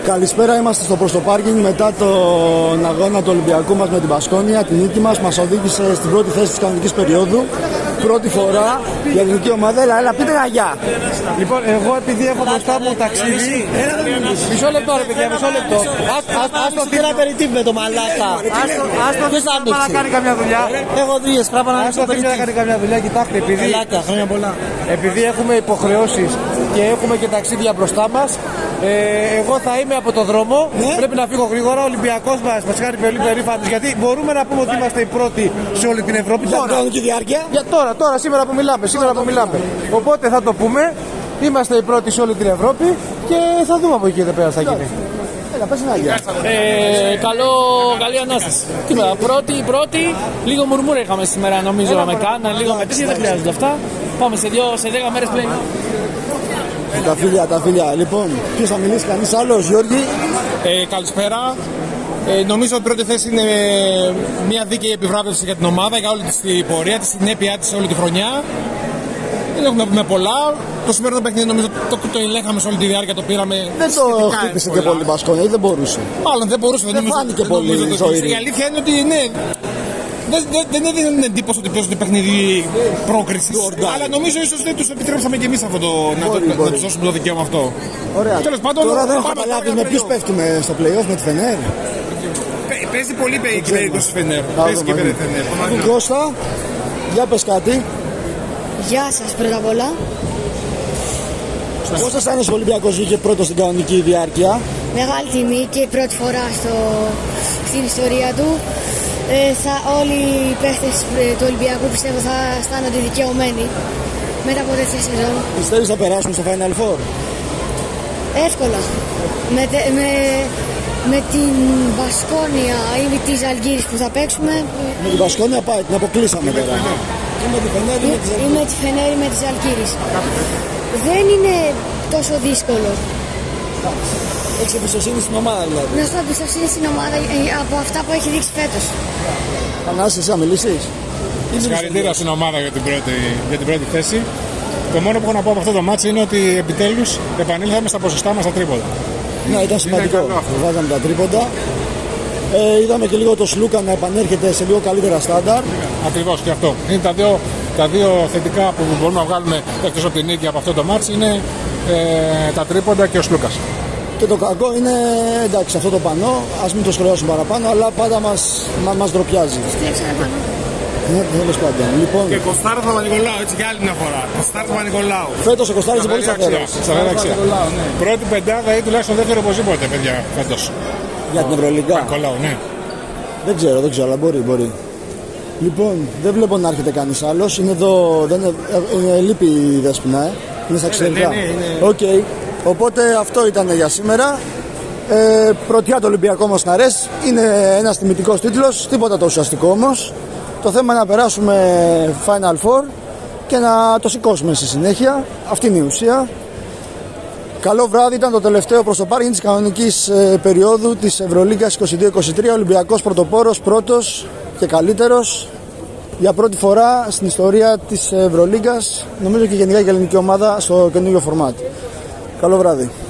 Καλησπέρα, είμαστε στο προς το πάρκινγκ μετά τον αγώνα του Ολυμπιακού μας με την Μπασκόνια. Την νίκη μας μας οδήγησε στην πρώτη θέση της κανονικής περίοδου. Πρώτη φορά για την ελληνική ομάδα. Έλα, πείτε γεια. Λοιπόν, εγώ επειδή έχω μπροστά μου ταξίδι. Μισό λεπτό, ρε παιδιά, μισό λεπτό. Ας το φύγει απεριτίβ με το μαλάκα. Ποιος θα να κάνει καμιά δουλειά. Έχω δουλειές, πρέπει να Άστο να κάνει καμιά δουλειά, κοιτάξτε, επειδή έχουμε υποχρεώσεις και έχουμε και ταξίδια μπροστά μας. Εγώ θα είμαι από το δρόμο, πρέπει να φύγω γρήγορα. Ο Ολυμπιακός μας κάνει πολύ περήφανος, γιατί μπορούμε να πούμε ότι είμαστε οι πρώτοι σε όλη την Ευρώπη. Για τώρα, σήμερα που μιλάμε. Οπότε θα το πούμε, είμαστε οι πρώτοι σε όλη την Ευρώπη και θα δούμε από εκεί και πέρα θα γίνει. Καλή ανάσταση. Τίποτα, πρώτη, λίγο μουρμούρα είχαμε σήμερα νομίζω με κάνα, λίγο με τέτοια, δεν χρειάζονται αυτά. Πάμε σε 10 μέρες πλέον. Τα φίλια. Λοιπόν, ποιος θα μιλήσει, κανείς άλλος, Γιώργη? Καλησπέρα. Νομίζω ότι η πρώτη θέση είναι μια δίκαιη επιβράβευση για την ομάδα, για όλη την πορεία της, την συνέπειά της όλη τη χρονιά. Δεν έχουμε να πούμε πολλά. Το σημερινό παιχνίδι νομίζω το ελέγχαμε σε όλη τη διάρκεια, το πήραμε. Δεν το χτύπησε και πολύ Μπασκόνια, ή δεν μπορούσε? Μάλλον δεν μπορούσε, δεν φάνηκε πολύ. Η αλήθεια είναι ότι ναι. Δεν έδινε την εντύπωση ότι παίζουν το παιχνίδι πρόκρισης. Αλλά νομίζω ίσως δεν τους επιτρέψαμε και εμείς αυτό να τους δώσουμε το δικαίωμα αυτό. Ωραία. Τέλος πάντων, τώρα δεν έχω καταλάβει με ποιους πέφτουμε στο play-off, με τη Φενέρ. Παίζει πολύ περίπτωση Φενέρ. Παίζει και Φενέρ. Κώστα, για πες κάτι. Γεια σας πρώτα απ' όλα. Πώς αισθάνεσαι ο Ολυμπιακός βγήκε πρώτος στην κανονική διάρκεια? Μεγάλη τιμή και η πρώτη φορά στην ιστορία του. Όλοι οι παίχτες του Ολυμπιακού πιστεύω θα αισθάνονται δικαιωμένοι μετά από τέτοια σεζόν. Πιστεύεις θα περάσουμε στο Final Four? Εύκολα. Με την Μπασκόνια ή με τη Ζαλγκύρης που θα παίξουμε. Με την Μπασκόνια πάει, την αποκλείσαμε τώρα. Ή με τη Φενέρ ή με τη Ζαλγκύρης. Δεν είναι τόσο δύσκολο. Έχεις εμπιστοσύνη στην ομάδα δηλαδή? Να έχω εμπιστοσύνη στην ομάδα από αυτά που έχει δείξει φέτος. Θανάση, εσύ να μιλήσεις? Συγχαρητήρια στην ομάδα για την πρώτη θέση. Το μόνο που έχω να πω από αυτό το μάτσο είναι ότι επιτέλους επανήλθαμε στα ποσοστά μας στα τρίποντα. Ναι, ήταν σημαντικό. Βάζαμε τα τρίποντα. Είδαμε και λίγο το Σλούκα να επανέρχεται σε λίγο καλύτερα στάνταρ. Ακριβώς και αυτό. Είναι τα δύο θετικά που μπορούμε να βγάλουμε εκτός από την νίκη από αυτό το μάτσο είναι τα τρίποντα και ο Σλούκας. Και το κακό είναι, εντάξει, αυτό το πανό, ας μην το σχολιάσουμε παραπάνω, αλλά πάντα μας ντροπιάζει. Ναι, τέλος πάντων. Λοιπόν, και Κωστάρος Παπα-Νικολάου, έτσι για άλλη μια φορά. Κωστάρος Παπα-Νικολάου. Φέτος ο Κωστάρος είναι πολύ σταθερός. Πρώτη πεντάδα ή τουλάχιστον δεύτερο οπωσδήποτε, παιδιά, φέτος. Για την Ευρωλίγκα. Παπα-Νικολάου, ναι. Δεν ξέρω, αλλά μπορεί. Λοιπόν, δεν βλέπω να έρχεται κανείς άλλος. Είναι εδώ, λείπει η Δέσποινα, είναι στα εξωτερικά. Οκ. Οπότε αυτό ήταν για σήμερα. Πρωτιά το Ολυμπιακό μας να αρέσει. Είναι ένας τιμητικός τίτλος, τίποτα το ουσιαστικό όμως. Το θέμα είναι να περάσουμε Final Four και να το σηκώσουμε στη συνέχεια. Αυτή είναι η ουσία. Καλό βράδυ, ήταν το τελευταίο προς το πάρκινγκ της κανονικής περίοδου της Ευρωλίγκας 22-23. Ολυμπιακός πρωτοπόρος, πρώτος και καλύτερος για πρώτη φορά στην ιστορία της Ευρωλίγκας, νομίζω και γενικά η ελληνική ομάδα στο καινούργιο φορμάτ. Καλό βράδυ.